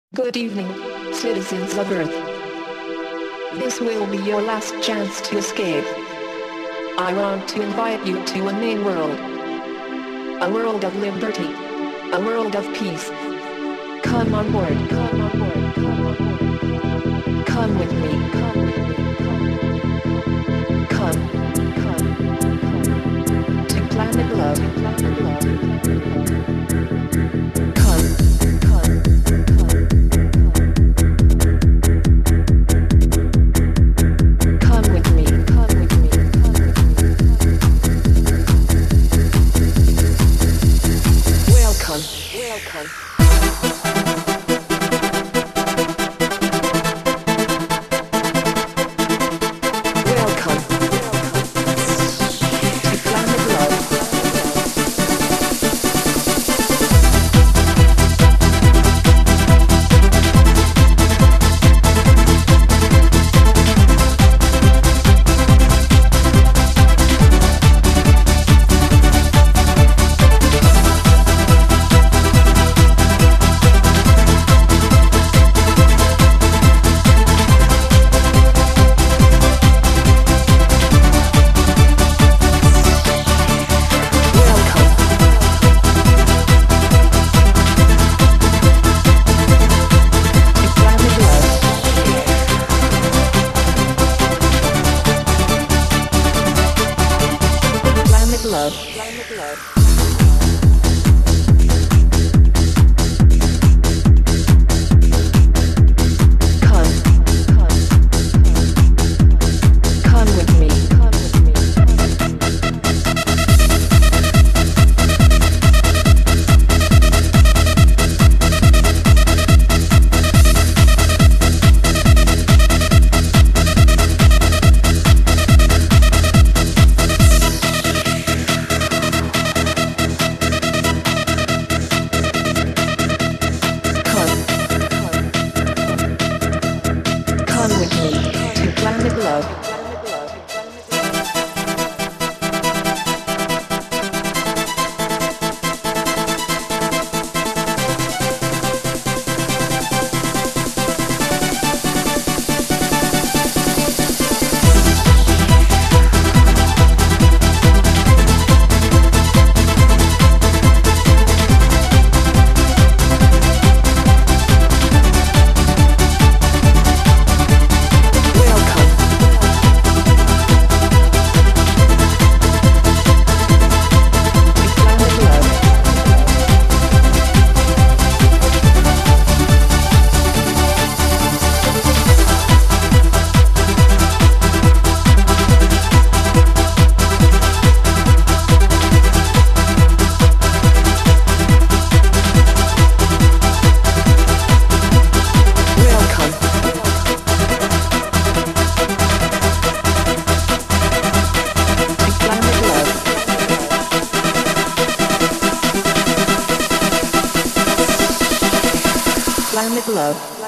Good evening, citizens of Earth. This will be your last chance to escape. I want to invite you to a new world. A world of liberty. A world of peace. Come on board. Come on board. Come on board. Come with me. Come with me. Come. Come. Come. To Planet Love. Planet Love. Love. Planet Love. Love. Planet Love.